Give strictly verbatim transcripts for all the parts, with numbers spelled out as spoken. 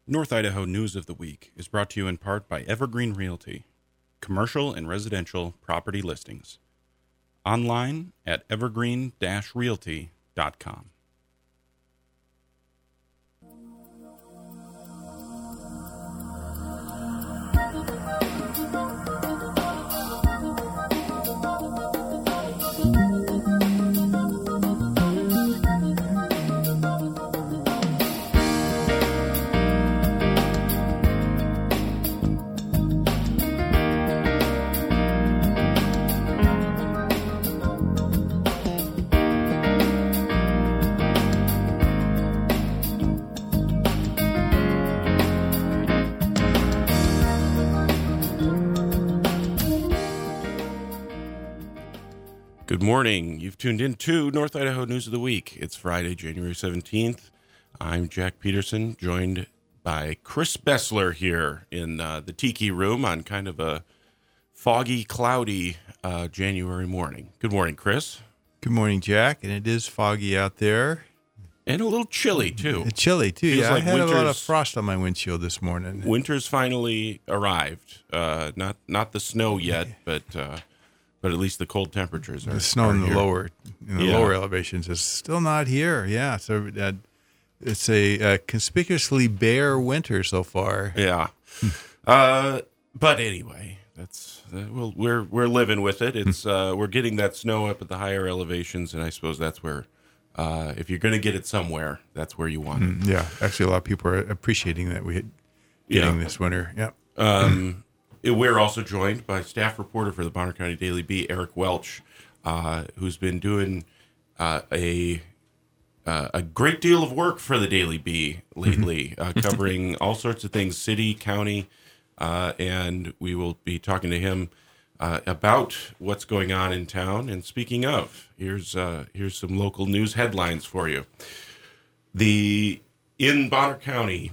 North Idaho News of the Week is brought to you in part by Evergreen Realty, commercial and residential property listings. Online at evergreen dash realty dot com. Good morning. You've tuned in to North Idaho News of the Week. It's Friday, January seventeenth. I'm Jack Peterson, joined by Chris Bessler here in uh, the Tiki Room on kind of a foggy, cloudy uh, January morning. Good morning, Chris. Good morning, Jack. And it is foggy out there. And a little chilly, too. It's chilly, too. Feels Yeah, like I had a lot of winter's- frost on my windshield this morning. Winter's finally arrived. Uh, not not the snow yet, but uh, but at least the cold temperatures are. The snow are in the here. lower in the Yeah. lower elevations is still not here. Yeah, so uh, it's a uh, conspicuously bare winter so far. Yeah. uh, but anyway, that's uh, well, we're we're living with it. It's uh, we're getting that snow up at the higher elevations, and I suppose that's where, uh, if you're going to get it somewhere, that's where you want it. Mm, Yeah, actually, a lot of people are appreciating that we had getting Yeah. this winter. Yeah. Um, we're also joined by staff reporter for the Bonner County Daily Bee, Eric Welch, uh, who's been doing uh, a uh, a great deal of work for the Daily Bee lately, uh, covering all sorts of things, city, county, uh, and we will be talking to him uh, about what's going on in town. And speaking of, here's uh, here's some local news headlines for you. The in Bonner County.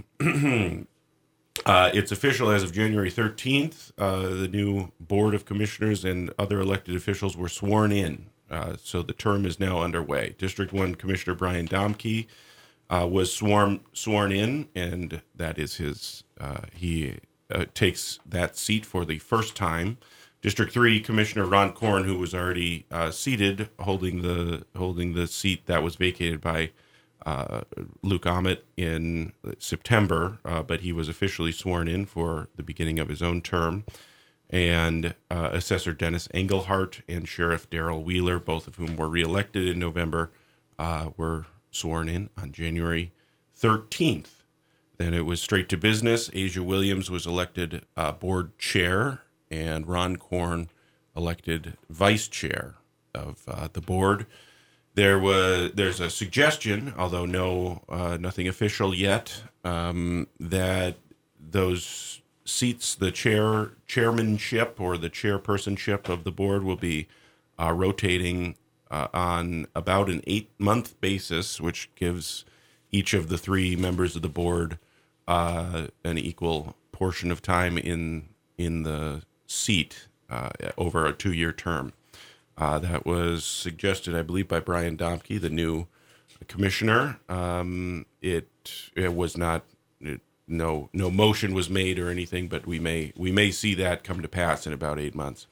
Uh, it's official as of January thirteenth. Uh, the new Board of Commissioners and other elected officials were sworn in. Uh, so the term is now underway. District one Commissioner Brian Domke uh, was sworn sworn in, and that is his, uh, he uh, takes that seat for the first time. District three Commissioner Ron Korn, who was already uh, seated, holding the holding the seat that was vacated by Uh, Luke Ahmet in September, uh, but he was officially sworn in for the beginning of his own term. And uh, Assessor Dennis Engelhart and Sheriff Darrell Wheeler, both of whom were reelected in November, uh, were sworn in on January thirteenth. Then it was straight to business. Asia Williams was elected uh, board chair, and Ron Korn elected vice chair of uh, the board. There was there's a suggestion, although no uh, nothing official yet, um, that those seats, the chair chairmanship or the chairpersonship of the board, will be uh, rotating uh, on about an eight month basis, which gives each of the three members of the board uh, an equal portion of time in in the seat uh, over a two year term. Uh, that was suggested, I believe, by Brian Domke, the new commissioner. Um, it it was not it, no no motion was made or anything, but we may we may see that come to pass in about eight months.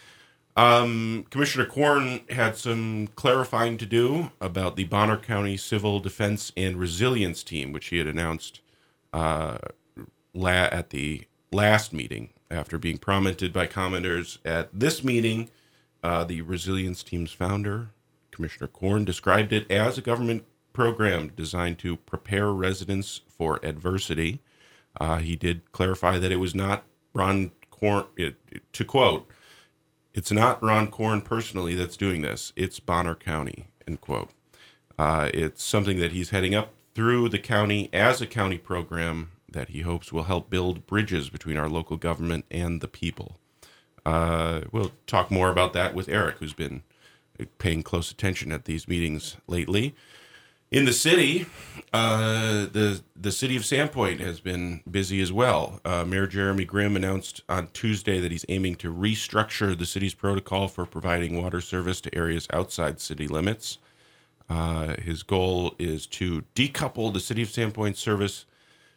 Um, Commissioner Korn had some clarifying to do about the Bonner County Civil Defense and Resilience Team, which he had announced uh, la- at the last meeting after being prompted by commenters at this meeting. Uh, the Resilience Team's founder, Commissioner Korn, described it as a government program designed to prepare residents for adversity. Uh, he did clarify that it was not Ron Korn, it, to quote, "It's not Ron Korn personally that's doing this. It's Bonner County," end quote. Uh, it's something that he's heading up through the county as a county program that he hopes will help build bridges between our local government and the people. Uh, we'll talk more about that with Eric, who's been paying close attention at these meetings lately. In the city, uh, the the city of Sandpoint has been busy as well. Uh, Mayor Jeremy Grimm announced on Tuesday that he's aiming to restructure the city's protocol for providing water service to areas outside city limits. Uh, his goal is to decouple the city of Sandpoint service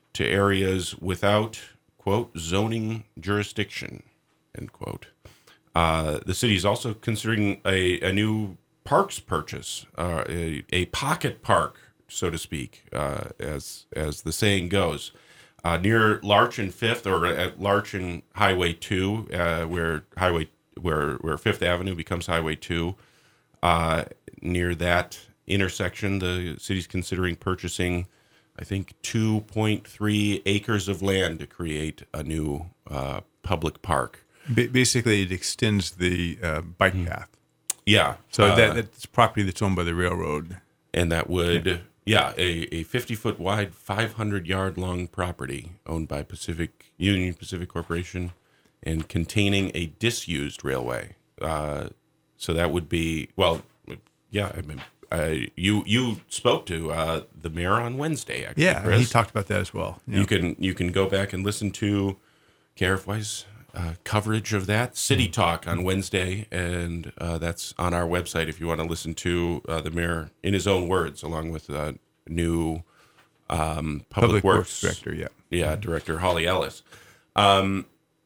to areas without, quote, zoning jurisdiction, end quote. Uh, the city is also considering a, a new parks purchase, uh, a, a pocket park, so to speak, uh, as as the saying goes, uh, near Larch and Fifth, or at Larch and Highway Two, uh, where Highway where where Fifth Avenue becomes Highway Two. Uh, near that intersection, the city's considering purchasing, I think, two point three acres of land to create a new uh, public park. Ba- basically, it extends the uh, bike mm-hmm. path. Yeah. So uh, that that's property that's owned by the railroad. And that would, yeah, yeah a, a fifty-foot wide, five hundred yard long property owned by Pacific Union Pacific Corporation and containing a disused railway. Uh, so that would be, well, yeah, I mean, uh, you you spoke to uh, the mayor on Wednesday, actually, yeah, Chris. He talked about that as well. Yeah. You can you can go back and listen to K R F Y's uh, coverage of that City mm-hmm. Talk on Wednesday, and uh, that's on our website if you want to listen to uh, the mayor in his own words, along with uh, new um, public, public works, works director. Yeah, yeah, mm-hmm. Director Holly Ellis. Um,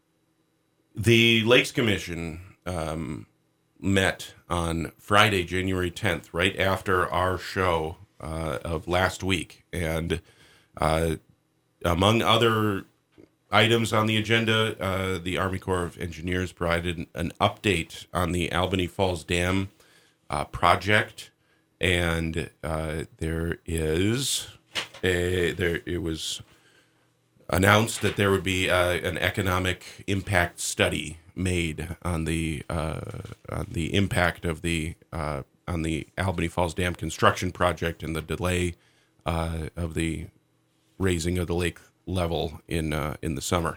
the Lakes Commission um, met on Friday, January tenth, right after our show uh, of last week. And uh, among other items on the agenda, uh, the Army Corps of Engineers provided an update on the Albany Falls Dam uh, project. And uh, there is a, there it was announced that there would be uh, an economic impact study made on the uh, on the impact of the uh, on the Albany Falls Dam construction project and the delay uh, of the raising of the lake level in uh, in the summer.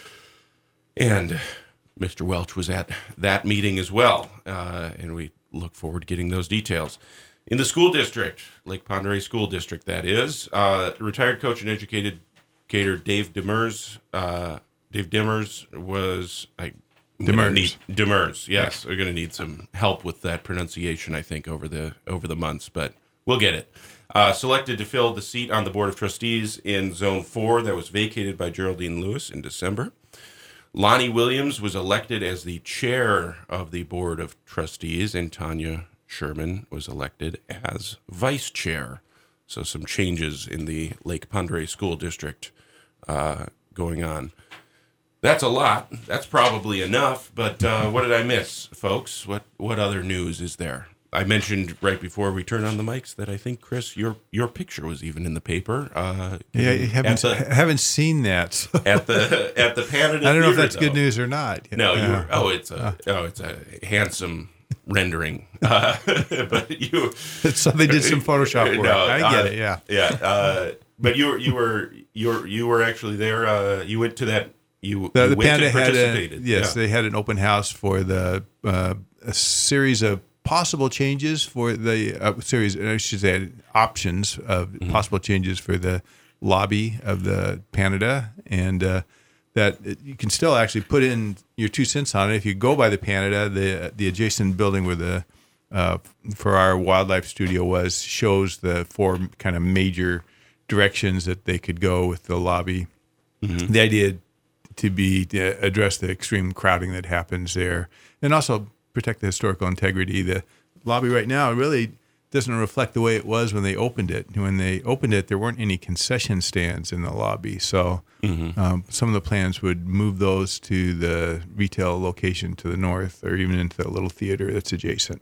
And Mister Welch was at that meeting as well, uh, and we look forward to getting those details. In the school district, Lake Pend Oreille School District, that is, uh, retired coach and educated educator Dave Demers. Uh, Dave Demers was I. Demers. Need, Demers, yes. Yeah. We're going to need some help with that pronunciation, I think, over the over the months, but we'll get it. Uh, selected to fill the seat on the Board of Trustees in Zone four that was vacated by Geraldine Lewis in December. Lonnie Williams was elected as the chair of the Board of Trustees, and Tanya Sherman was elected as vice chair. So some changes in the Lake Pend Oreille School District uh, going on. That's a lot. That's probably enough. But uh, what did I miss, folks? What what other news is there? I mentioned right before we turned on the mics that I think, Chris, your your picture was even in the paper. Uh, yeah, I haven't the, haven't seen that. So. At the at the Canada. I don't know Theater, if that's though. good news or not. No, uh, you were, oh, it's a uh, oh, it's a handsome rendering. Uh, but you. So they did some Photoshop work. No, I get uh, it. Yeah. Yeah. Uh, but you were you were you were you were actually there. Uh, you went to that. You, the you the went Panda and had a, participated. yes, yeah. they had an open house for the uh, a series of possible changes for the uh, series. I should say options of mm-hmm. possible changes for the lobby of the Canada, and uh, that you can still actually put in your two cents on it if you go by the Canada. The the adjacent building where the uh, for our wildlife studio was shows the four kind of major directions that they could go with the lobby. Mm-hmm. The idea to be to address the extreme crowding that happens there, and also protect the historical integrity. The lobby right now really doesn't reflect the way it was when they opened it. When they opened it, there weren't any concession stands in the lobby, so mm-hmm. um, some of the plans would move those to the retail location to the north, or even into the little theater that's adjacent.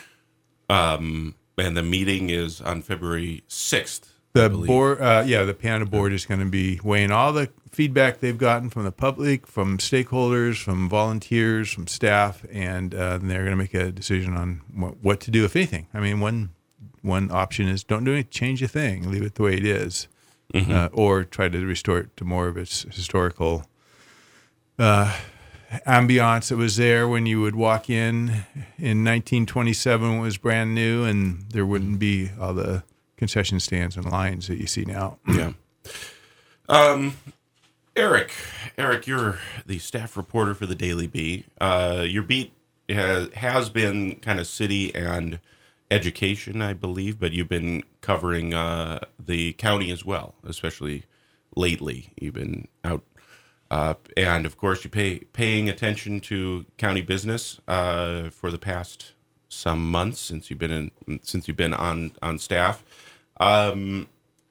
Um, and the meeting is on February sixth. The board, uh, yeah, the Panda board is going to be weighing all the feedback they've gotten from the public, from stakeholders, from volunteers, from staff, and uh, they're going to make a decision on what, what to do, if anything. I mean, one one option is don't do anything, change a thing, leave it the way it is, mm-hmm. uh, or try to restore it to more of its historical uh, ambiance that was there when you would walk in in nineteen twenty-seven when it was brand new, and there wouldn't be all the concession stands and lines that you see now. Yeah. Um, Eric, Eric, you're the staff reporter for the Daily Bee. Uh, your beat has, has been kind of city and education, I believe, but you've been covering uh, the county as well, especially lately. You've been out, uh, and of course, you pay paying attention to county business uh, for the past some months since you've been in since you've been on on staff. Um,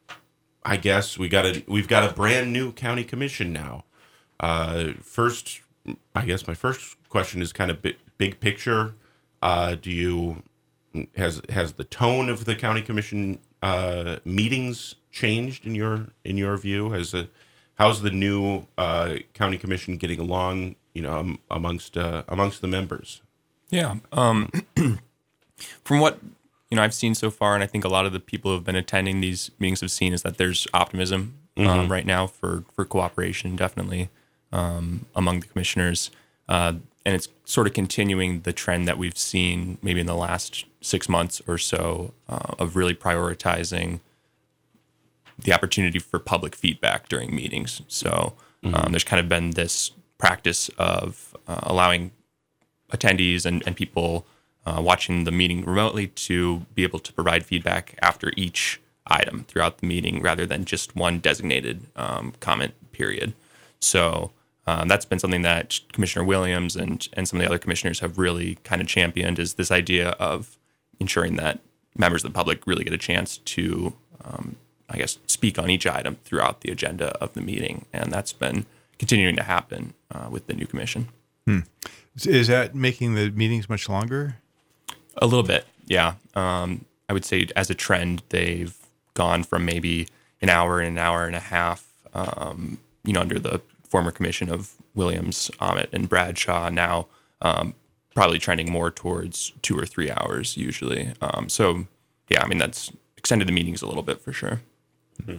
I guess we got a we've got a brand new county commission now. Uh, first, I guess my first question is kind of big, big picture. Uh, do you has has the tone of the county commission uh, meetings changed in your in your view? Has a how's the new uh, county commission getting along? You know, um, amongst uh, amongst the members. Yeah. Um, from what you know, I've seen so far, and I think a lot of the people who have been attending these meetings have seen, is that there's optimism mm-hmm. um, right now for for cooperation, definitely um, among the commissioners, uh, and it's sort of continuing the trend that we've seen maybe in the last six months or so uh, of really prioritizing the opportunity for public feedback during meetings. So mm-hmm. um, there's kind of been this practice of uh, allowing attendees and, and people uh, watching the meeting remotely to be able to provide feedback after each item throughout the meeting rather than just one designated um, comment period. So um, that's been something that Commissioner Williams and, and some of the other commissioners have really kind of championed, is this idea of ensuring that members of the public really get a chance to, um, I guess, speak on each item throughout the agenda of the meeting. And that's been continuing to happen uh, with the new commission. Hmm. Is that making the meetings much longer? A little bit, yeah. Um, I would say as a trend, they've gone from maybe an hour and an hour and a half, um, you know, under the former commission of Williams, Ahmet, and Bradshaw, now um, probably trending more towards two or three hours usually. Um, so, yeah, I mean, that's extended the meetings a little bit for sure. Mm-hmm.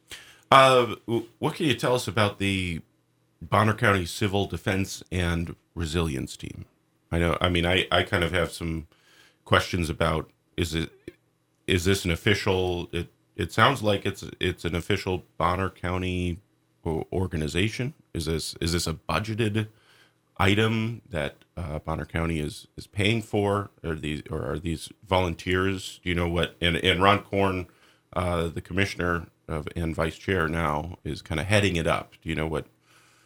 Uh, what can you tell us about the Bonner County Civil Defense and Resilience Team? I know, I mean, I, I kind of have some questions about, is it is this an official, it it sounds like it's it's an official Bonner County organization. Is this is this a budgeted item that uh, Bonner County is is paying for? Are these or are these volunteers? Do you know what? And and Ron Korn, uh, the commissioner of and vice chair now, is kind of heading it up. Do you know what?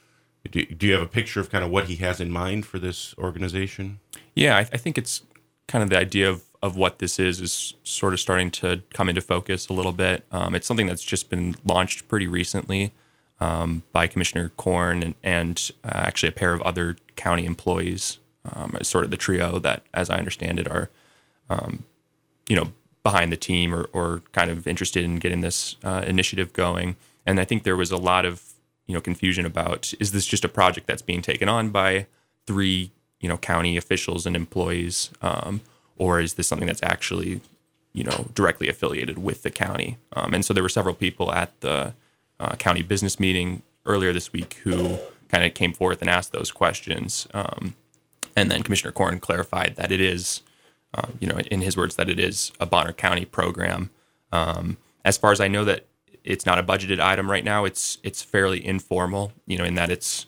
Do, do you have a picture of kind of what he has in mind for this organization? Yeah, I, I think it's kind of the idea of, of what this is is sort of starting to come into focus a little bit. Um, it's something that's just been launched pretty recently um, by Commissioner Korn and, and uh, actually a pair of other county employees, um, as sort of the trio that, as I understand it, are um, you know behind the team or, or kind of interested in getting this uh, initiative going. And I think there was a lot of you know, confusion about, is this just a project that's being taken on by three, you know, county officials and employees, um, or is this something that's actually, you know, directly affiliated with the county? Um, and so there were several people at the uh, county business meeting earlier this week who kind of came forth and asked those questions. Um, and then Commissioner Korn clarified that it is, uh, you know, in his words, that it is a Bonner County program. Um, as far as I know, that it's not a budgeted item right now. It's it's fairly informal, you know, in that it's,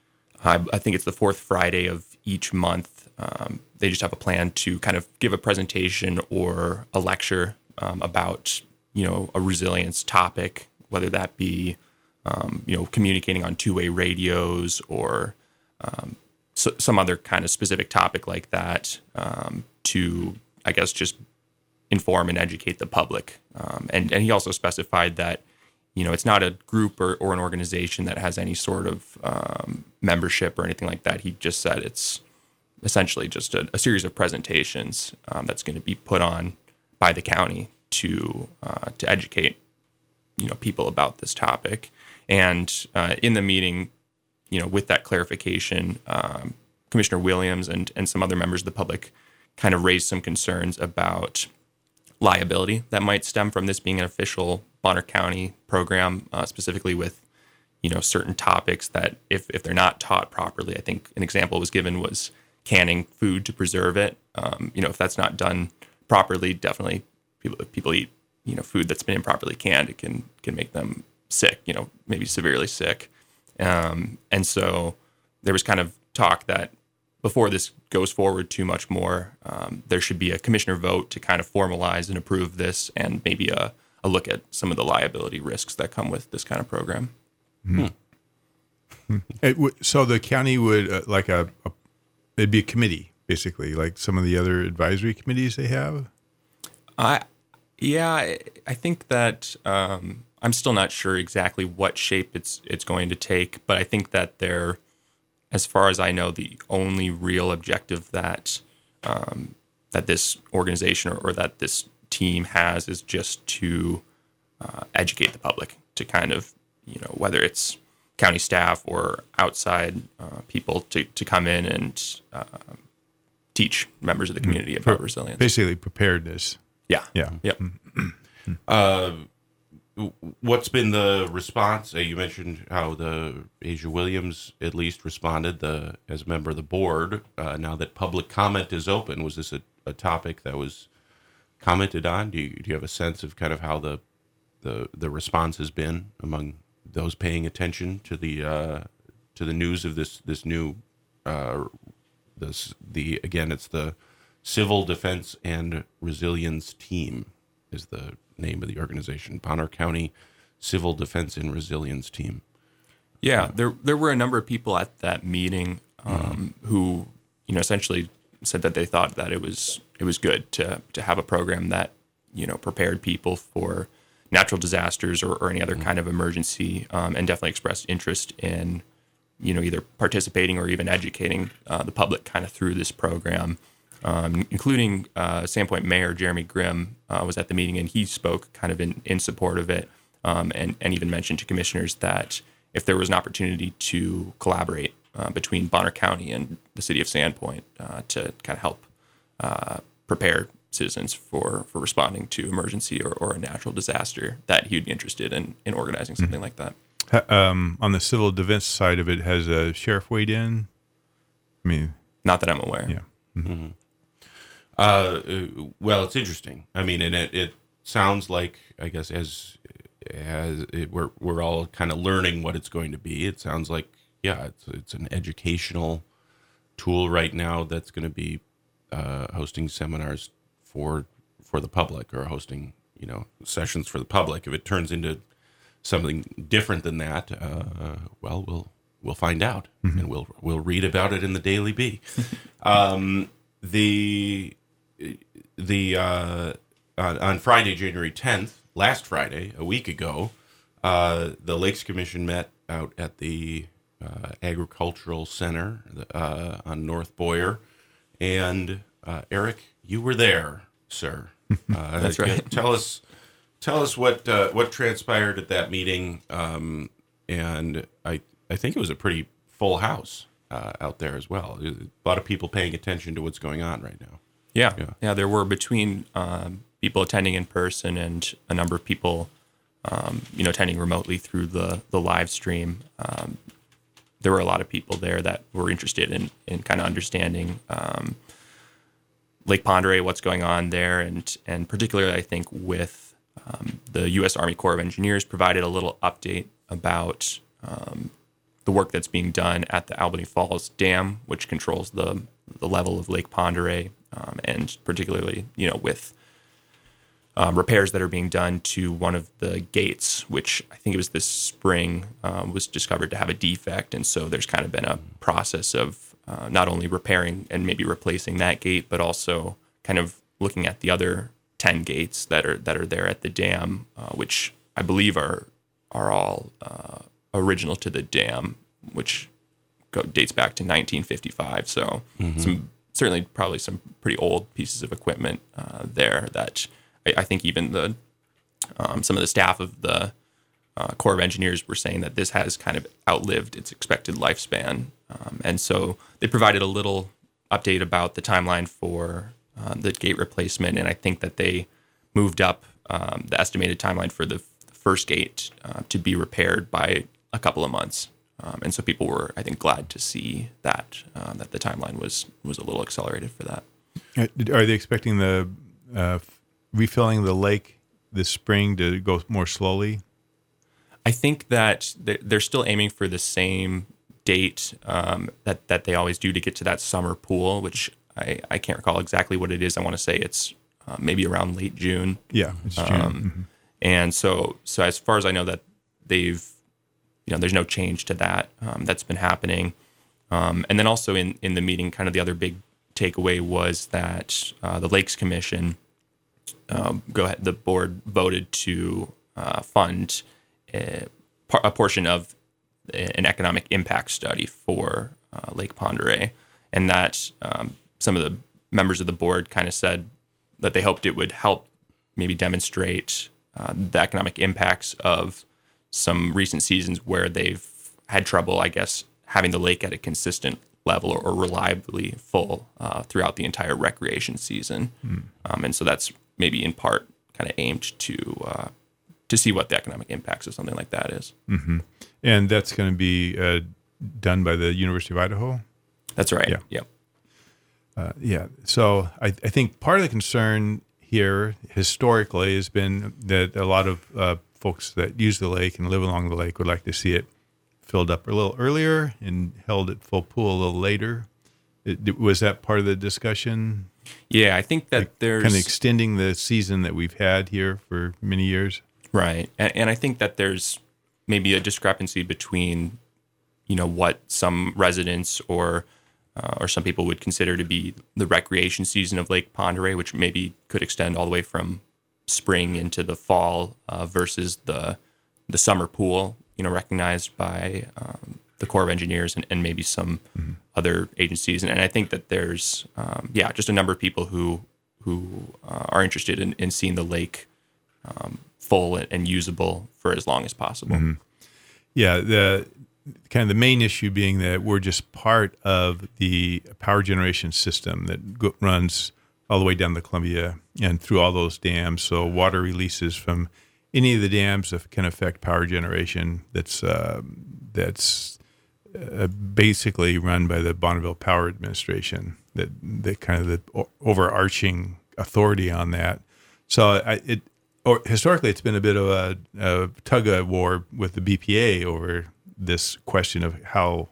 I, I think it's the fourth Friday of each month. Um, they just have a plan to kind of give a presentation or a lecture um, about, you know, a resilience topic, whether that be, um, you know, communicating on two-way radios or um, so, some other kind of specific topic like that um, to, I guess, just inform and educate the public. Um, and, and he also specified that, you know, it's not a group or, or an organization that has any sort of um, membership or anything like that. He just said it's essentially just a, a series of presentations um, that's going to be put on by the county to uh, to educate, you know, people about this topic. And uh, in the meeting, you know, with that clarification, um, Commissioner Williams and, and some other members of the public kind of raised some concerns about liability that might stem from this being an official Bonner County program, uh, specifically with, you know, certain topics that if, if they're not taught properly, I think an example was given was canning food to preserve it. Um, you know, if that's not done properly, definitely people if people eat, you know, food that's been improperly canned, it can can make them sick, you know, maybe severely sick. Um, and so there was kind of talk that before this goes forward too much more, um, there should be a commissioner vote to kind of formalize and approve this, and maybe a, a look at some of the liability risks that come with this kind of program. It w- so the county would uh, like a, a it'd be a committee basically, like some of the other advisory committees they have. I, yeah, I, I think that um, I'm still not sure exactly what shape it's it's going to take, but I think that they're, as far as I know, the only real objective that um, that this organization or, or that this team has is just to uh, educate the public, to kind of, you know, whether it's county staff or outside uh, people to, to come in and uh, teach members of the community about Pre- resilience. Basically preparedness. Yeah. Yeah. Yep. Uh, what's been the response? Uh, you mentioned how the Asia Williams at least responded the as a member of the board. Uh, now that public comment is open, was this a, a topic that was commented on? Do you, do you have a sense of kind of how the the the response has been among those paying attention to the uh, to the news of this this new uh, this the again it's the Civil Defense and Resilience Team is the name of the organization, Bonner County Civil Defense and Resilience Team. Yeah, there there were a number of people at that meeting um, mm. who, you know, essentially said that they thought that it was it was good to to have a program that, you know, prepared people for natural disasters or, or any other mm. kind of emergency, um, and definitely expressed interest in, you know, either participating or even educating uh, the public kind of through this program. Um, including uh, Sandpoint Mayor Jeremy Grimm uh, was at the meeting, and he spoke kind of in, in support of it, um, and, and even mentioned to commissioners that if there was an opportunity to collaborate uh, between Bonner County and the city of Sandpoint uh, to kind of help uh, prepare citizens for, for responding to emergency or, or a natural disaster, that he'd be interested in, in organizing something mm-hmm. like that. Um, on the civil defense side of it, has a sheriff weighed in? I mean, not that I'm aware. Yeah. Mm-hmm. Mm-hmm. Uh, well, it's interesting. I mean, and it, it sounds like, I guess, as as it, we're we're all kind of learning what it's going to be. It sounds like, yeah, it's it's an educational tool right now that's going to be uh, hosting seminars for for the public, or hosting, you know, sessions for the public. If it turns into something different than that, uh, well, we'll we'll find out, mm-hmm. and we'll we'll read about it in the Daily Bee. um, the The uh, on, on Friday, January tenth, last Friday, a week ago, uh, the Lakes Commission met out at the uh, Agricultural Center uh, on North Boyer, and uh, Eric, you were there, sir. Uh, That's right. Tell us, tell us what uh, what transpired at that meeting, um, and I I think it was a pretty full house uh, out there as well. A lot of people paying attention to what's going on right now. Yeah, yeah, yeah, there were between um, people attending in person and a number of people, um, you know, attending remotely through the the live stream. Um, there were a lot of people there that were interested in in kind of understanding um, Lake Pend Oreille, what's going on there, and and particularly, I think, with um, the U S Army Corps of Engineers provided a little update about um, the work that's being done at the Albany Falls Dam, which controls the the level of Lake Pend Oreille. Um, and particularly, you know, with um, repairs that are being done to one of the gates, which I think it was this spring, um, was discovered to have a defect. And so there's kind of been a process of uh, not only repairing and maybe replacing that gate, but also kind of looking at the other ten gates that are that are there at the dam, uh, which I believe are are all uh, original to the dam, which go, dates back to nineteen fifty-five. So mm-hmm. some certainly probably some pretty old pieces of equipment uh, there that I, I think even the um, some of the staff of the uh, Corps of Engineers were saying that this has kind of outlived its expected lifespan. Um, and so they provided a little update about the timeline for uh, the gate replacement. And I think that they moved up um, the estimated timeline for the first gate uh, to be repaired by a couple of months. Um, and so people were, I think, glad to see that uh, that the timeline was was a little accelerated for that. Are they expecting the uh, refilling the lake this spring to go more slowly? I think that they're still aiming for the same date um, that that they always do to get to that summer pool, which I, I can't recall exactly what it is. I want to say it's uh, maybe around late June. Yeah, it's June. Um, mm-hmm. And so so as far as I know, that they've you know, there's no change to that. Um, that's been happening. Um, and then also in, in the meeting, kind of the other big takeaway was that uh, the Lakes Commission, um, go ahead, the board voted to uh, fund a, a portion of an economic impact study for uh, Lake Pend Oreille, and that um, some of the members of the board kind of said that they hoped it would help maybe demonstrate uh, the economic impacts of some recent seasons where they've had trouble, I guess, having the lake at a consistent level or, or reliably full uh, throughout the entire recreation season. Mm. Um, and so that's maybe in part kind of aimed to uh, to see what the economic impacts of something like that is. Mm-hmm. And that's going to be uh, done by the University of Idaho? That's right. Yeah. Yep. Uh, yeah. So I, I think part of the concern here historically has been that a lot of uh, folks that use the lake and live along the lake would like to see it filled up a little earlier and held at full pool a little later. It, was that part of the discussion? Yeah, I think that like there's... kind of extending the season that we've had here for many years? Right. And, and I think that there's maybe a discrepancy between, you know, what some residents or uh, or some people would consider to be the recreation season of Lake Pend Oreille, which maybe could extend all the way from spring into the fall uh, versus the the summer pool, you know, recognized by um, the Corps of Engineers and, and maybe some mm-hmm. other agencies. And, and I think that there's, um, yeah, just a number of people who who uh, are interested in, in seeing the lake um, full and, and usable for as long as possible. Mm-hmm. Yeah, the kind of the main issue being that we're just part of the power generation system that go, runs all the way down the Columbia and through all those dams. So water releases from any of the dams that can affect power generation. That's uh, that's uh, basically run by the Bonneville Power Administration. That that kind of the o- overarching authority on that. So I, it or historically it's been a bit of a, a tug of war with the B P A over this question of how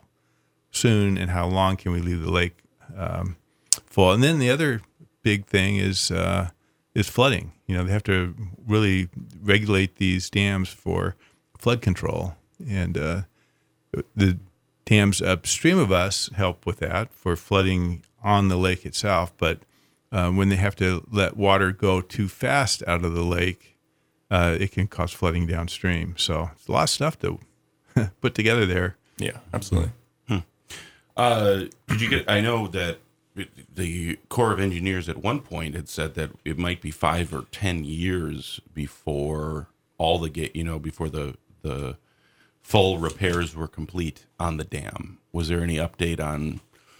soon and how long can we leave the lake um, full. And then the other big thing is uh, is flooding. You know, they have to really regulate these dams for flood control, and uh, the dams upstream of us help with that for flooding on the lake itself. But uh, when they have to let water go too fast out of the lake, uh, it can cause flooding downstream. So it's a lot of stuff to put together there. Yeah, absolutely. Hmm. Uh, did you get? I know that the Corps of Engineers at one point had said that it might be five or ten years before all the gate, you know, before the the full repairs were complete on the dam. Was there any update on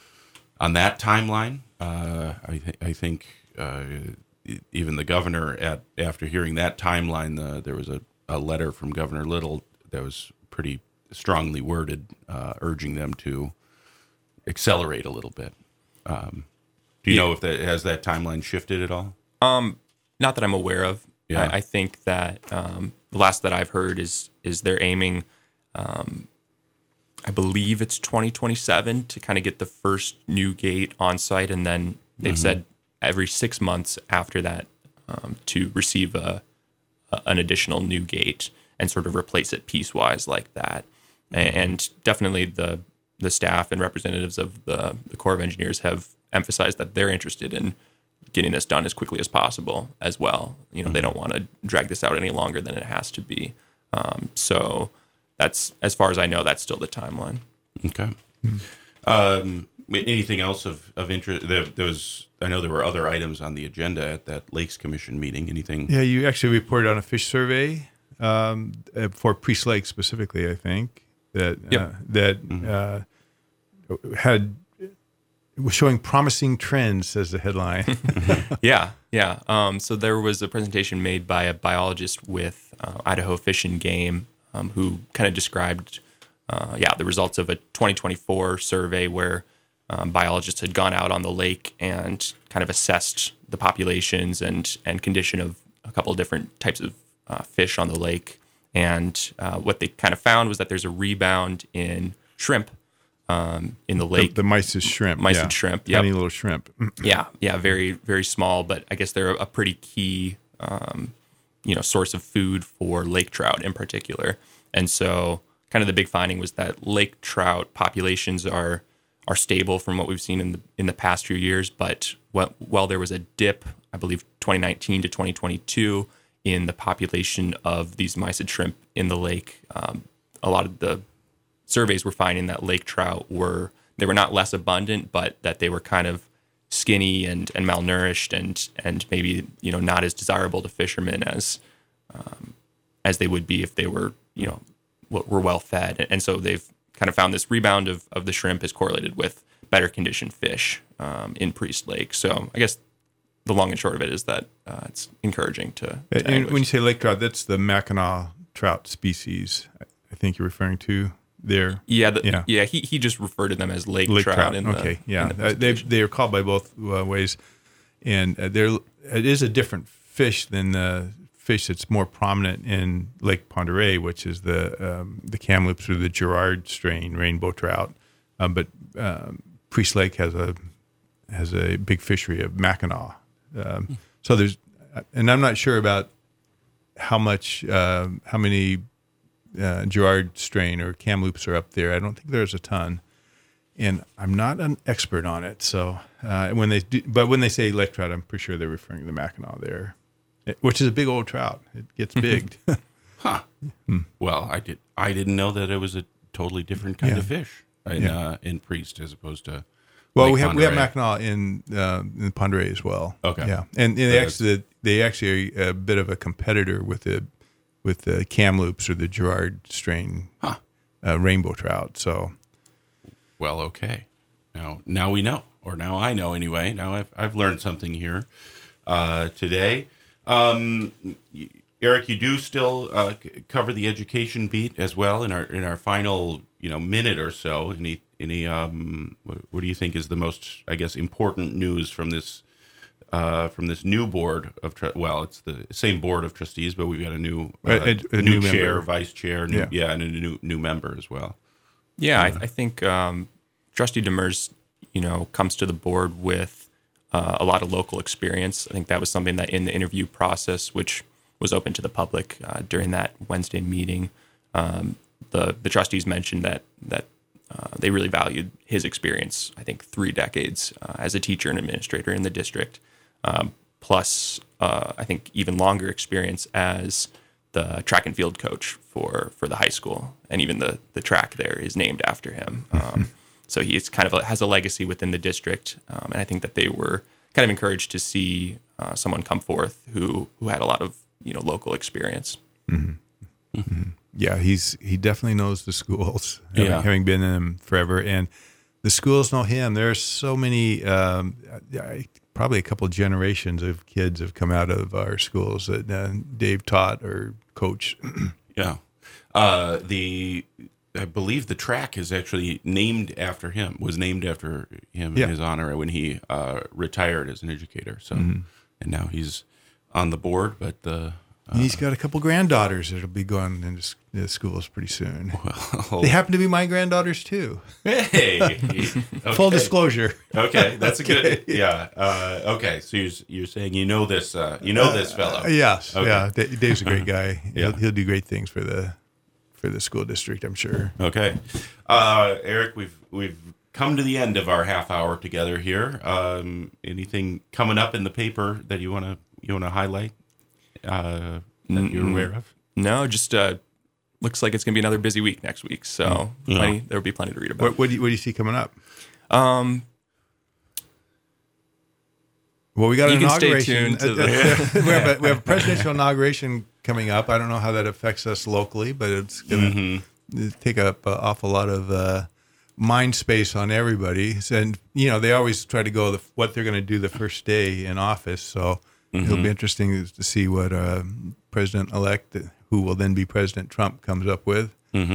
on that timeline? Uh, I th- I think uh, even the governor at after hearing that timeline, the, there was a, a letter from Governor Little that was pretty strongly worded, uh, urging them to accelerate a little bit. Um, do you yeah. know if that has that timeline shifted at all? Um, not that I'm aware of. Yeah. I, I think that um, the last that I've heard is is they're aiming, um, I believe it's twenty twenty-seven to kind of get the first new gate on site, and then they've mm-hmm. said every six months after that um, to receive a, a an additional new gate and sort of replace it piecewise like that. Mm-hmm. And definitely the the staff and representatives of the, the Corps of Engineers have emphasized that they're interested in getting this done as quickly as possible as well. You know, mm-hmm. they don't want to drag this out any longer than it has to be. Um, so that's, as far as I know, that's still the timeline. Okay. Mm-hmm. Um, anything else of, of interest? There, there was, I know there were other items on the agenda at that Lakes Commission meeting. Anything? Yeah, you actually reported on a fish survey um, for Priest Lake specifically, I think. That yep. uh, that mm-hmm. uh, had was showing promising trends, says the headline. yeah, yeah. Um, so there was a presentation made by a biologist with uh, Idaho Fish and Game, um, who kind of described, uh, yeah, the results of a twenty twenty-four survey where um, biologists had gone out on the lake and kind of assessed the populations and and condition of a couple of different types of uh, fish on the lake. And uh, what they kind of found was that there's a rebound in shrimp um, in the lake. The, the mysis shrimp. Mysis yeah. shrimp, yeah. Tiny little shrimp. yeah, yeah, very, very small, but I guess they're a pretty key, um, you know, source of food for lake trout in particular. And so kind kind of the big finding was that lake trout populations are are stable from what we've seen in the in the past few years. But while, while there was a dip, I believe twenty nineteen to twenty twenty-two, in the population of these mysid shrimp in the lake, um, a lot of the surveys were finding that lake trout were they were not less abundant, but that they were kind of skinny and, and malnourished and and maybe you know not as desirable to fishermen as um, as they would be if they were you know were well fed. And so they've kind of found this rebound of, of the shrimp is correlated with better conditioned fish um, in Priest Lake. So I guess the long and short of it is that uh, it's encouraging to, to And anglers. when you say lake trout, that's the Mackinac trout species. I think you're referring to there. Yeah, the, Yeah. yeah. He he just referred to them as lake, Lake trout. trout. In the, okay, yeah, in the uh, they they are called by both uh, ways, and uh, there it is a different fish than the fish that's more prominent in Lake Pend Oreille, which is the um, the Kamloops or the Girard strain rainbow trout. Um, but um, Priest Lake has a has a big fishery of Mackinac. Um, so there's, and I'm not sure about how much uh, how many uh, Girard strain or Kamloops are up there. I don't think there's a ton. And I'm not an expert on it, so uh, when they do, but when they say lake trout, I'm pretty sure they're referring to the Mackinac there, which is a big old trout. It gets big. Huh. Well, I did. I didn't know that it was a totally different kind Yeah. of fish in Yeah. uh, in Priest as opposed to. well, Lake we have we have Pend Oreille. Mackinac in uh, in Pend Oreille as well. Okay. yeah, and, and they But actually they actually are a bit of a competitor with the with the Kamloops or the Girard strain Huh. uh, rainbow trout. So Well, okay. Now, now we know, or now I know anyway. Now I've I've learned something here uh, today. Um, y- Eric, you do still uh, c- cover the education beat as well in our in our final you know minute or so. Any any um, what, what do you think is the most I guess important news from this uh, from this new board of tr- well, it's the same board of trustees, but we've got a new uh, A- a- a new, new chair, member. vice chair, new, Yeah. yeah. and a new new member as well. Yeah, I, I think um, Trustee Demers, you know, comes to the board with uh, a lot of local experience. I think that was something that in the interview process, which was open to the public uh, during that Wednesday meeting, um, the the trustees mentioned that that uh, they really valued his experience. I think three decades uh, as a teacher and administrator in the district, um, plus uh, I think even longer experience as the track and field coach for, for the high school, and even the, the track there is named after him. Um, so he is kind of a, has a legacy within the district, um, and I think that they were kind of encouraged to see uh, someone come forth who who had a lot of you know local experience. yeah, he's he definitely knows the schools, having, Yeah. having been in them forever, and the schools know him. There are so many, um, I- probably a couple generations of kids have come out of our schools that uh, Dave taught or coached. Yeah. Uh, the I believe the track is actually named after him. Was named after him Yeah. in his honor when he uh, retired as an educator. So, and now he's on the board. But the And he's got a couple granddaughters that'll be going into s- the schools pretty soon. well, They happen to be my granddaughters too. hey, Full okay. disclosure. Okay, that's a good. Yeah. Uh, okay, so you're, you're saying you know this. Uh, you know this fellow. Uh, yes, Okay. yeah. Da- Dave's a great guy. Yeah. He'll, he'll do great things for the for the school district, I'm sure. Okay, uh, Eric, we've we've come to the end of our half hour together here. Um, anything coming up in the paper that you want to you want to highlight uh, that you're aware of? No, just uh, looks like it's going to be another busy week next week. So Yeah. plenty, there will be plenty to read about. What, what do you what do you see coming up? Um, Well, we got You an can stay inauguration. tuned to we, have a, we have a presidential inauguration coming up. I don't know how that affects us locally, but it's going to take up an awful lot of uh, mind space on everybody. And, you know, they always try to go the, what they're going to do the first day in office. So it'll be interesting to see what uh, President-elect, who will then be President Trump, comes up with.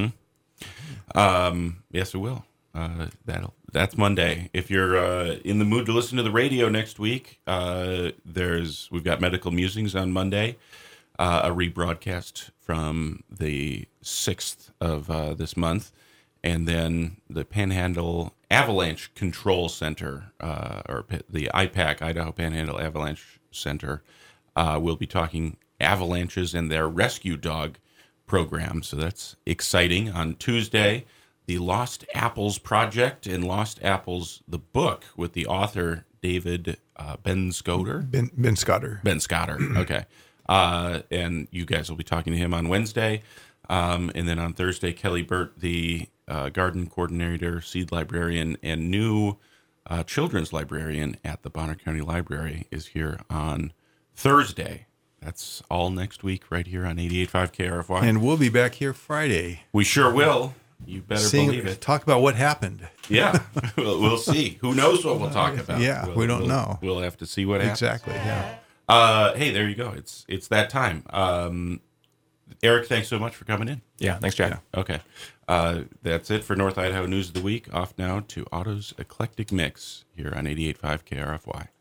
Um, yes, it will. Uh, that'll that's Monday. If you're uh, in the mood to listen to the radio next week, uh, there's we've got medical musings on Monday, uh, a rebroadcast from the sixth of uh, this month, and then the Panhandle Avalanche Control Center, uh, or P- the I PAC, Idaho Panhandle Avalanche Center, uh, will be talking avalanches and their rescue dog program, so that's exciting. On Tuesday, the Lost Apples Project and Lost Apples, the book, with the author David uh, Ben Scotter. Ben, Ben Scotter. Ben Scotter, okay. Uh, and you guys will be talking to him on Wednesday. Um, and then on Thursday, Kelly Burt, the uh, garden coordinator, seed librarian, and new uh, children's librarian at the Bonner County Library, is here on Thursday. That's all next week right here on eighty-eight point five K R F Y. And we'll be back here Friday. We sure will. You better Seeing, believe it. Talk about what happened. Yeah, we'll, we'll see. Who knows what we'll talk about? Yeah, we'll, we don't we'll, know. We'll have to see what happens. Exactly, yeah. Uh, hey, there you go. It's it's that time. Um, Eric, thanks so much for coming in. Yeah, thanks, Jack. Okay. Uh, that's it for North Idaho News of the Week. Off now to Otto's Eclectic Mix here on eighty-eight point five K R F Y.